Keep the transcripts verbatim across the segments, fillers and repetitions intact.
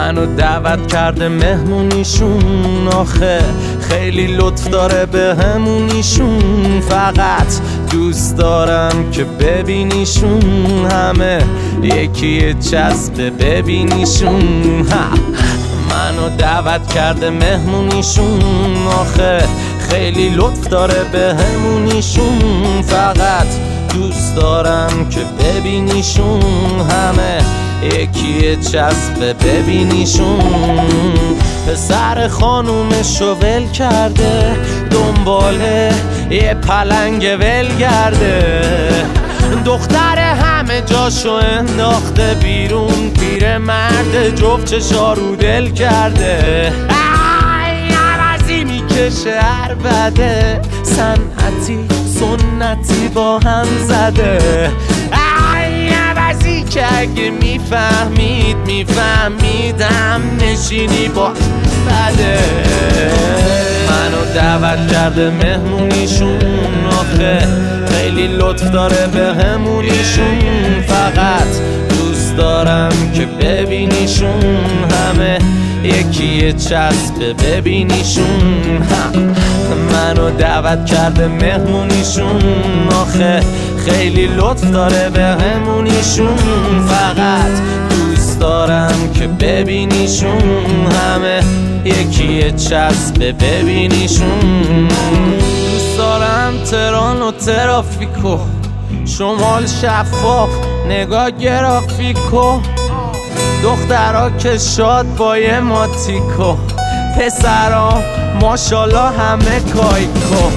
منو دعوت کرده مهمونیشون، آخه خیلی لطف داره به همونیشون. فقط دوست دارم که ببینیشون، همه یکی چسبه ببینیشون. منو دعوت کرده مهمونیشون، آخه خیلی لطف داره به همونیشون. فقط دوست دارم که ببینیشون، همه یکی چسبه ببینیشون. پسر خانومشو ول کرده، دنباله یه پلنگ ولگرده. دختر همه جاشو انداخته بیرون، پیر مرد جفت چشارو دل کرده. ای عوضی میکشه عربده، صنعتی سنتی با هم زده. ای عوضی که اگه میفهمید میفهمیدم نشینی با بده. منو دعوت کرده مهمونیشون، آخه خیلی لطف داره به همونیشون. فقط دوست دارم که ببینیشون، همه یکی چسبه ببینیشون. منو دعوت کرده مهمونیشون، آخه خیلی لطف داره به همونیشون. فقط دوست دارم که ببینیشون، همه یکی چسبه ببینیشون. دوست دارم تهران و ترافیکو، شمال شفاف نگاه گرافیکو. دخترها که شاد با یه ماتیکو، پسرها ماشالله همه کایکو.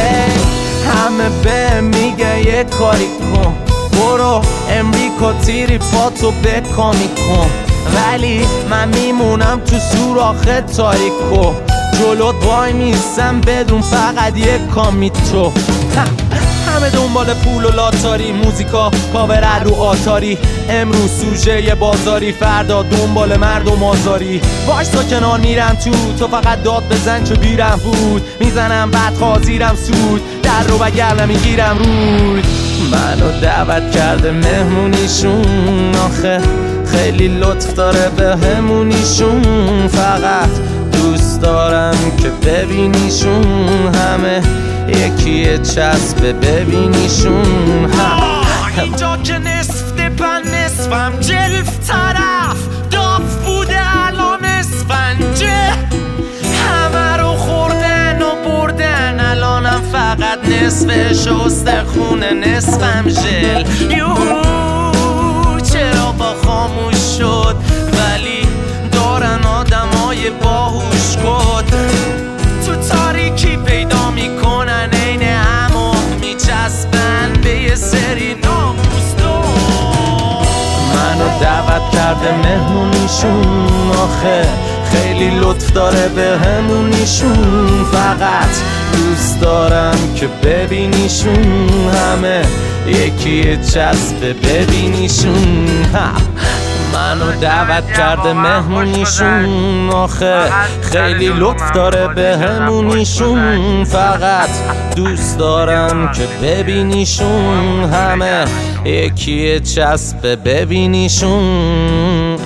همه به میگه یه کاری کن، برو امریکا تیری پاتو بکامی کن. ولی من میمونم تو سوراخ تاریکو، جلوت وای میستم بدون فقط یه کامی تو. همه دنبال پول و لاتاری، موزیکا کاور رو آتاری. امروز سوژه یه بازاری، فردا دنبال مردم آزاری. باش تا کنار میرم تو، تو فقط داد بزن چو دیرم بود. میزنم بعد خازیرم سود، در رو بگر نمیگیرم رود. منو دعوت کرده مهمونیشون، آخه خیلی لطف داره به همونیشون. فقط دوست دارم که ببینیشون، همه یکی چسبه ببینیشون. اینجا که نصف دپن نصفم جلف طرف داف بوده الان اسفنجه. همه رو خوردن و بردن، الانم فقط نصف شسته خونه نصفم ژل. یو چرا با خاموش شد، ولی دارن آدمای باهوش کد. تو تاریکی پیدا میکنن عین همو، میچسبن به یه سری ناموس دو. منو دعوت کرده مهمونیشون، آخه خیلی لطف داره به همونیشون. فقط دوست دارم که ببینیشون، همه یکی چسبه ببینیشون. منو دعوت کرده مهمونیشون، آخه خیلی لطف داره به همونیشون. فقط دوست دارم که ببینیشون، همه یکی چسبه ببینیشون.